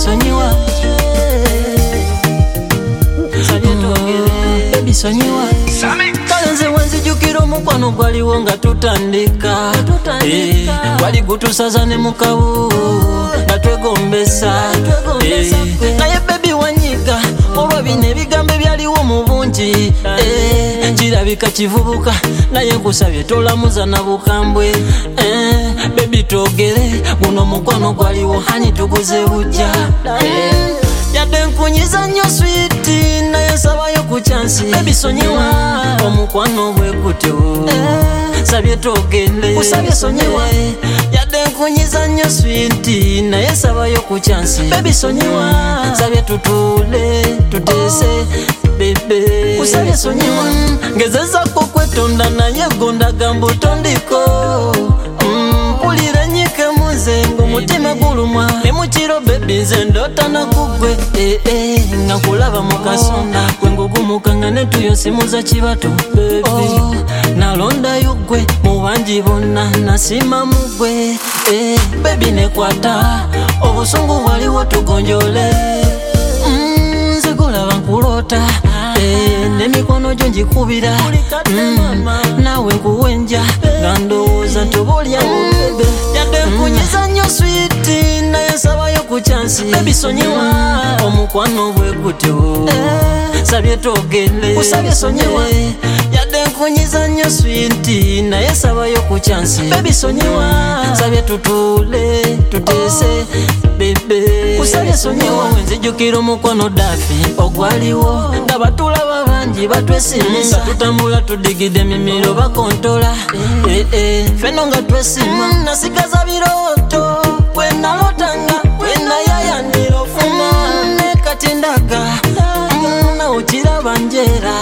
sonyiwa baby sonyiwa kalenze wanzijukira omukwano gwaliwo nga tutandika wali gutusaza ne mukawu nga twegombesa naye baby wanyiga olwa bino ebigambo ebyaliwo mu bungi kirabika kivubuka naye nkusabye tolamuza na bukambwe baby togere guno omukwano gwaliwo hani tuguze bujja yadde nkunyiza nnyo switi naye sabayo ku chansi baby sonyiwa omukwano bwe gutyo sabye togende usabye sonyiwa yadde nkunyiza nnyo switi naye sabayo ku chansi baby sonyiwa sabye tutule tutese bebe usabye sonyiwa ngezezako kwetonda naye gonda gambo tondiko mpulira nyike muzengo mutima gulumwa ne mukiro baby nze ndota nakugwe nga nkulaba mu kasonda gwe ngugumukanga ne tuyosimuza kibato baby nalondayo gwe mu bangi bonna nasima mu gwe baby nekwata obusungu waliwo tugonjole nzigulaba nkulota nemikono gyo njikubira nawe nkuwenja nga ndowooza ntobolyawo bebe yadde nkunyiza nnyo switi naye sabayo ku chansi baby sonyiwa omukwano bwe gutyo sabye togende usabye sonyiwa yadde nkunyiza nnyo switi naye sabayo ku chansi baby sonyiwa sabye tutule tutese bebe usabye sonyiwa wenzijukira omukwano dafi ogwaliwo nga batulaba bangi batwesimisa tutambula tudigide emimiro bakontola feno nga twesima nasigaza birooto bwenalotanga bwenayayanira ofuma nekati ndaga nawukiraba njera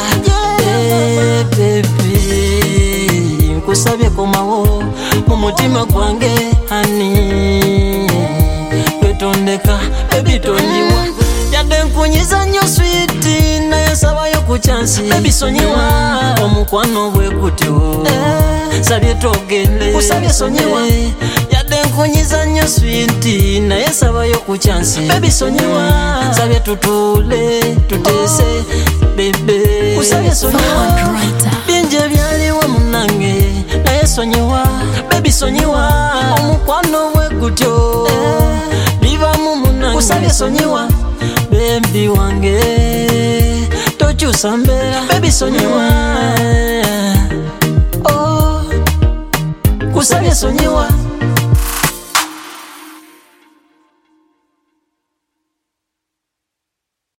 bebi nkusabye komawo mu mutima gwange hani twetondeka bebi tonyiwa yadde nkunyiza nnyo switi naye sabayo ku chansi baby sonyiwa omukwano bwe gutyo sabye togende usabye sonyiwa yadde nkunyiza nnyo switi naye sabayo ku chansi baby sonyiwa sabye tutule tutese bebe usabye sonyiwa binje byaliwo munange naye sonyiwa baby sonyiwa omukwano bwe gutyo bivamu munange usabye sonyiwa baby wange tokyusa mbeera baby sonyiwa kusabye sonyiwa